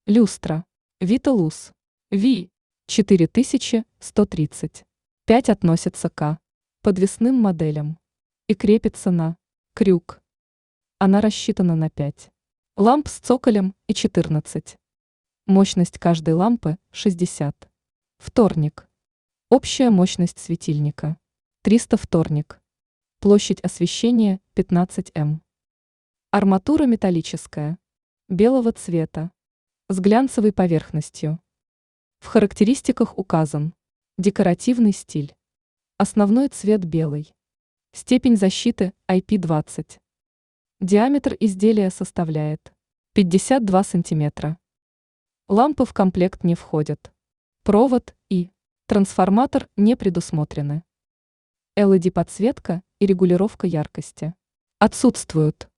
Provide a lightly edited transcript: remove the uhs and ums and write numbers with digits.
Люстра. Виталус. Ви. 4130. 5 относится к подвесным моделям и крепится на крюк. Она рассчитана на 5 ламп с цоколем и 14. Мощность каждой лампы 60. Вторник. Общая мощность светильника 300 вторник. Площадь освещения 15 М. Арматура металлическая, белого цвета, с глянцевой поверхностью. В характеристиках указан декоративный стиль. Основной цвет белый. Степень защиты IP20. Диаметр изделия составляет 52 см. Лампы в комплект не входят. Провод и трансформатор не предусмотрены. LED-подсветка и регулировка яркости отсутствуют.